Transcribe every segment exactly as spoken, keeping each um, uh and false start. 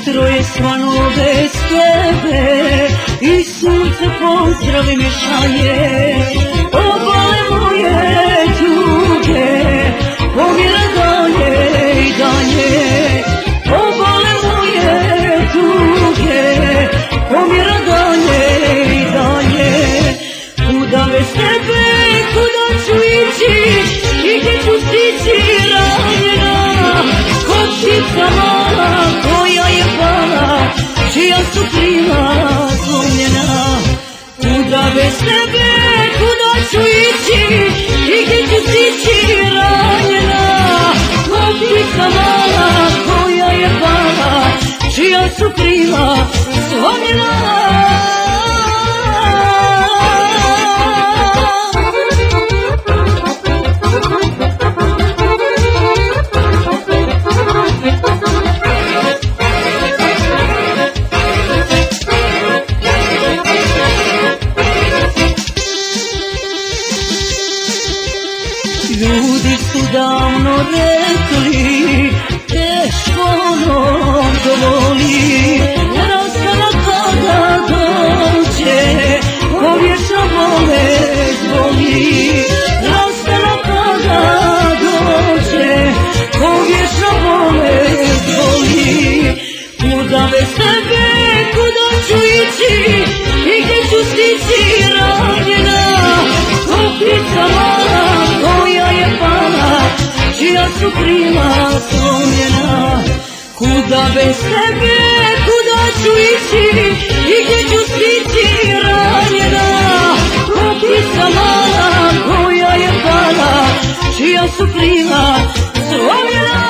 Jutro je svano bez tebe i sunce pozdrave mi šalje. Obale moje tuge pomira dalje i dalje. Obale moje tuge pomira dalje i dalje. Kuda bez tebe, kuda ću ići i gdje ću stići ranjena? Ko ptica mala koja je pala, čija su krila slomljena. Kuda bez tebe, kuda ću ići i gdje ću stići ranjena? Ko ptica mala koja je pala, čija su krila slomljena. Ljudi su davno rekli, teško onom dovoli, rastana kada dođe, ko vječna bolest boli. Rastana kada dođe, ko vječna bolest boli. Kuda bez tebe, kuda ću ići i gdje ću stići ranjena? Ko ptica mala koja je pala, čija su krila slomljena. Kuda bez tebe, kuda ću ići i gdje ću stići ranjena? Ko ptica mala koja je pala, čija su krila slomljena.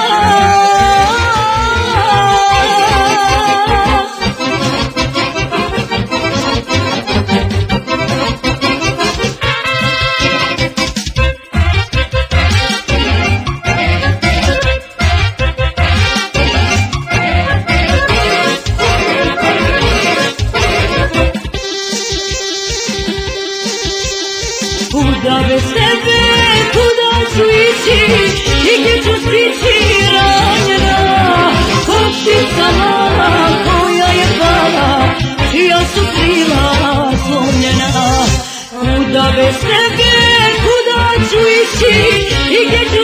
Kuda bez tebe, kuda ću ići i gdje ću stići ranjena? Ko ptica mala koja je pala, čija su krila slomljena. Kuda bez tebe, kuda ću ići i gdje ću